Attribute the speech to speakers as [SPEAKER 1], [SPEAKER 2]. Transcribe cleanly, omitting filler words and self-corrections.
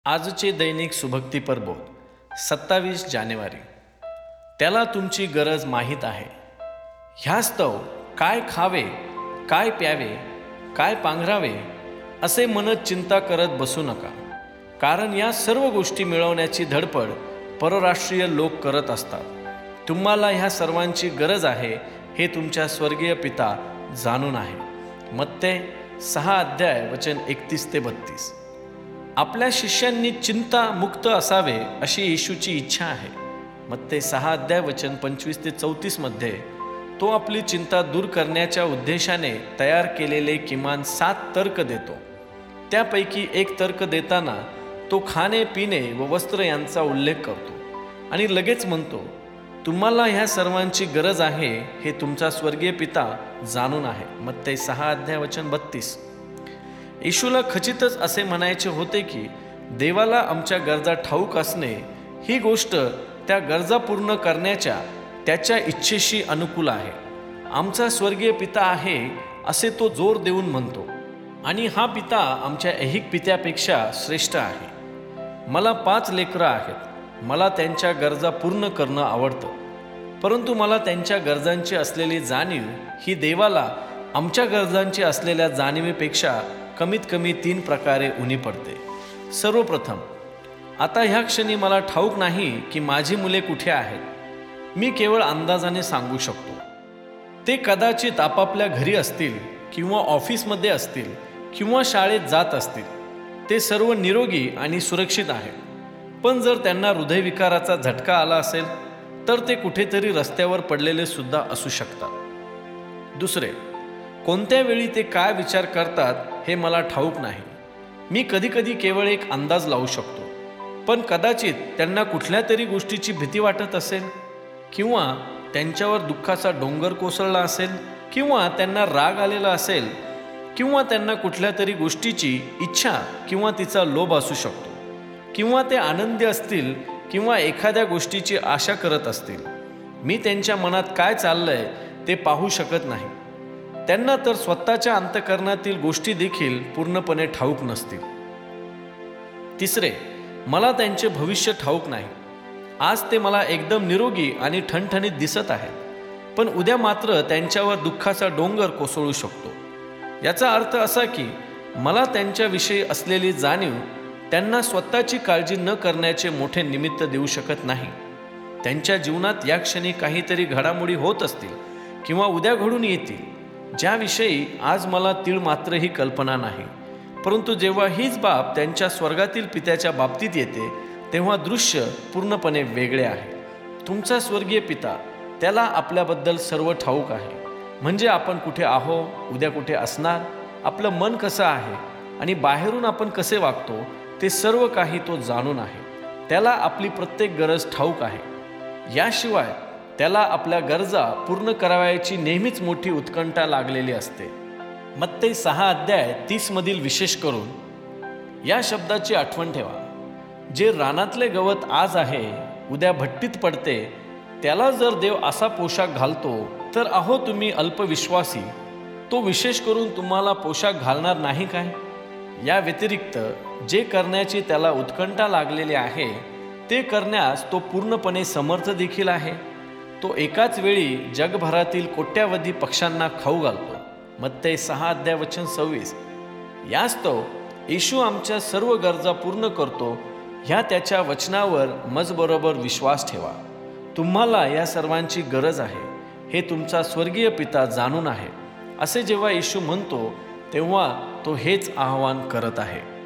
[SPEAKER 1] आजचे दैनिक सुभक्ती प्रबोध 27 जानेवारी. त्याला तुमची गरज माहीत आहे. ह्यास्तव काय खावे, काय प्यावे, काय पांघरावे असे मनत चिंता करत बसू नका, कारण या सर्व गोष्टी मिळवण्याची धडपड परराष्ट्रीय लोक करत असतात. तुम्हाला ह्या सर्वांची गरज आहे हे तुमच्या स्वर्गीय पिता जाणून आहे. मत्ते 6 अध्याय वचन 31 ते 32. आपल्या शिष्यांनी चिंता मुक्त असावे अशी येशूची इच्छा आहे. मत्ते 6 अध्याय वचन 25 ते 34 मध्ये तो आपली चिंता दूर करण्याच्या उद्देशाने तयार केलेले किमान 7 तर्क देतो. त्यापैकी एक तर्क देताना तो खाणे पिणे व वस्त्र यांचा उल्लेख करतो आणि लगेच म्हणतो, तुम्हाला ह्या सर्वांची गरज आहे हे तुमचा स्वर्गीय पिता जाणून आहे. मत्ते 6 अध्याय वचन 32. येशूला खचितच असे म्हणायचे होते की देवाला आमच्या गरजा ठाऊक असणे ही गोष्ट त्या गरजा पूर्ण करण्याच्या त्याच्या इच्छेशी अनुकूल आहे. आमचा स्वर्गीय पिता आहे असे तो जोर देऊन म्हणतो आणि हा पिता आमच्या ऐहिक पित्यापेक्षा श्रेष्ठ आहे. मला 5 लेकरं आहेत. मला त्यांच्या गरजा पूर्ण करणं आवडतं, परंतु मला त्यांच्या गरजांची असलेली जाणीव ही देवाला आमच्या गरजांची असलेल्या जाणीवेपेक्षा कमीत कमी 3 प्रकारे उणी पडते. सर्वप्रथम, आता ह्या क्षणी मला ठाऊक नाही की माझी मुले कुठे आहेत. मी केवळ अंदाजाने सांगू शकतो. ते कदाचित आपापल्या घरी असतील किंवा ऑफिसमध्ये असतील किंवा शाळेत जात असतील. ते सर्व निरोगी आणि सुरक्षित आहेत. पण जर त्यांना हृदयविकाराचा झटका आला असेल तर ते कुठेतरी रस्त्यावर पडलेले सुद्धा असू शकतात. दुसरे, कोणत्या वेळी ते काय विचार करतात हे मला ठाऊक नाही. मी कधीकधी केवळ एक अंदाज लावू शकतो. पण कदाचित त्यांना कुठल्या तरी गोष्टीची भीती वाटत असेल, किंवा त्यांच्यावर दुःखाचा डोंगर कोसळला असेल, किंवा त्यांना राग आलेला असेल, किंवा त्यांना कुठल्या तरी गोष्टीची इच्छा किंवा तिचा लोभ असू शकतो, किंवा ते आनंदी असतील किंवा एखाद्या गोष्टीची आशा करत असतील. मी त्यांच्या मनात काय चाललंय ते पाहू शकत नाही. त्यांना तर स्वतःच्या अंतःकरणातील गोष्टी देखील पूर्णपणे ठाऊक नसतील. तिसरे, मला त्यांचे भविष्य ठाऊक नाही. आज ते मला एकदम निरोगी आणि ठणठणीत दिसत आहेत, पण उद्या मात्र त्यांच्यावर दुःखाचा डोंगर कोसळू शकतो. याचा अर्थ असा की मला त्यांच्याविषयी असलेली जाणीव त्यांना स्वतःची काळजी न करण्याचे मोठे निमित्त देऊ शकत नाही. त्यांच्या जीवनात या क्षणी काहीतरी घडामोडी होत असतील किंवा उद्या घडून येतील ज्याविषयी आज मला तीळ मात्रही कल्पना नाही. परंतु जेव्हा हीच बाब त्यांच्या स्वर्गातील पित्याच्या बाबतीत येते तेव्हा दृश्य पूर्णपणे वेगळे आहे. तुमचा स्वर्गीय पिता, त्याला आपल्याबद्दल सर्व ठाऊक आहे. म्हणजे आपण कुठे आहो, उद्या कुठे असणार, आपलं मन कसं आहे आणि बाहेरून आपण कसे वागतो ते सर्व काही तो जाणून आहे. त्याला आपली प्रत्येक गरज ठाऊक आहे. याशिवाय त्याला आपल्या गरजा पूर्ण करावयाची नेहमीच मोठी उत्कंठा लागलेली असते. मत्ते 6 अध्याय 30 मधील विशेष करून या शब्दाची आठवण ठेवा. जे रानातले गवत आज आहे उद्या भट्टीत पडते, त्याला जर देव असा पोशाख घालतो तर अहो तुम्ही अल्पविश्वासी, तो विशेष करून तुम्हाला पोशाख घालणार नाही काय? या व्यतिरिक्त जे करण्याची त्याला उत्कंठा लागलेली आहे ते करण्यास तो पूर्णपणे समर्थ देखील आहे. तो एकाच वेळी जगभरातील कोट्यावधी पक्ष्यांना खाऊ घालतो. मत्ते 6 अध्याय वचन 26. यास्तव येशू आमच्या सर्व गरजा पूर्ण करतो ह्या त्याच्या वचनावर मजबरोबर विश्वास ठेवा. तुम्हाला या सर्वांची गरज आहे हे तुमचा स्वर्गीय पिता जाणून आहे. असे जेव्हा येशू म्हणतो तेव्हा तो हेच आवाहन करत आहे.